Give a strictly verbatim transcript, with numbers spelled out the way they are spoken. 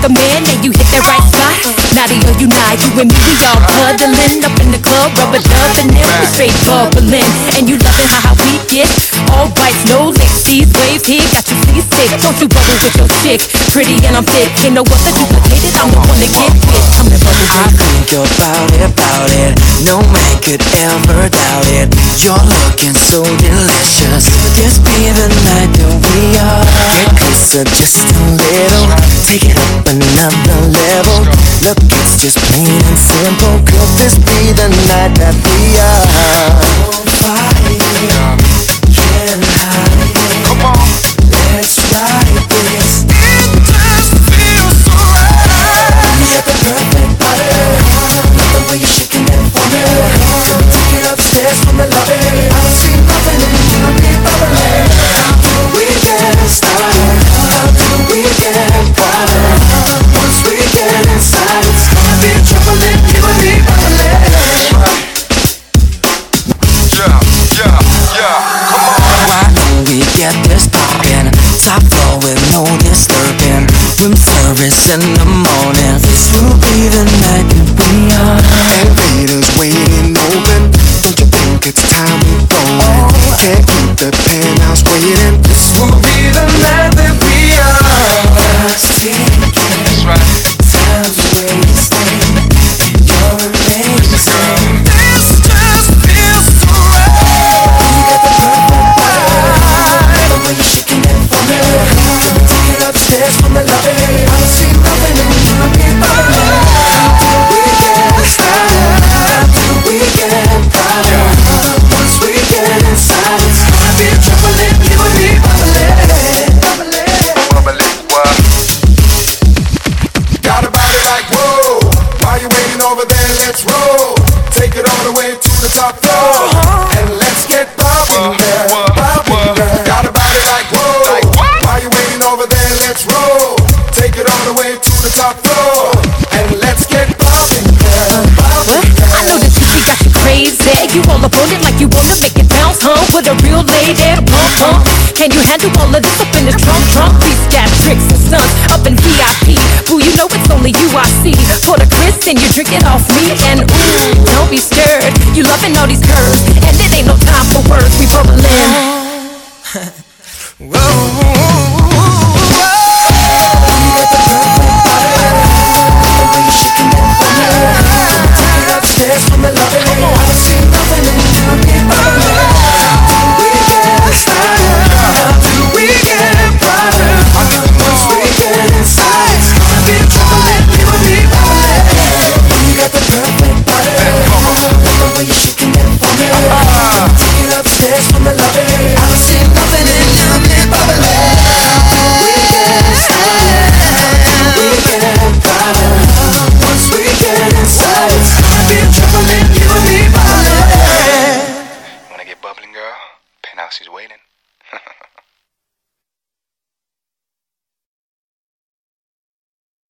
a man, and you hit that right spot. Naughty or you not, you and me, we all cuddling up in the club, rubber dubbing and we straight bubbling. And you loving how, how we get all bites, no licks. These waves here got you seasick. Don't you bubble with your chick, pretty and I'm thick. Ain't no other duplicated, I'm the one to get with. Come and bubble with. I think about it, about it. No man could ever doubt it. You're looking so delicious. Could this be the night that we are? Get closer just a little. Take it up another level. Look, it's just plain and simple. Could this be the night that we are? Fire, can't hide it. Come on, let's ride this. It just feels so right. You got the perfect body. Love the way you're shaking it for me. Come and take it upstairs from the lobby. I don't see nothing in you, be bubbling. How do we get started? How do we get started? Once we get inside, it's gonna be trouble if you and me bubbling. Yeah, yeah, yeah, come on. Why don't we get this poppin'? Top floor with no disturbing. Room service in the morning. This will be the night that we are. Elevators waiting open. Don't you think it's time we going? Can't keep the penthouse waiting. This will be the night that we are. Let's take it. That's right. Time's wasting. You're amazing. This just feels so right. You got the perfect body. The way you're shaking it for me. Come and take it upstairs from the lobby. I don't see nothing in you, be bubbling. How do we get started? How do we get started? Once we get inside, it's gonna be trouble if you and me bubbling, bubbling. Bubbling, what? Got a body like whoa. While you waiting over there, let's roll. Take it all the way to the top floor. And let's get poppin' there, poppin' there. Got a body like whoa. While you waiting over there, let's roll. Take it all the way to the top floor. And let's get poppin' there, poppin' there. I know that you got you crazy. You all up on it like you wanna make it bounce, huh? With a real lady, pump, pump. Can you handle all of this up in the trunk, trunk? These got tricks and stunts up in V I P. Boo, you know it's only you I see. For the Chris and you drink it off me. And ooh, don't be scared. You loving all these curves. And it ain't no time for words, we bubbling. Whoa.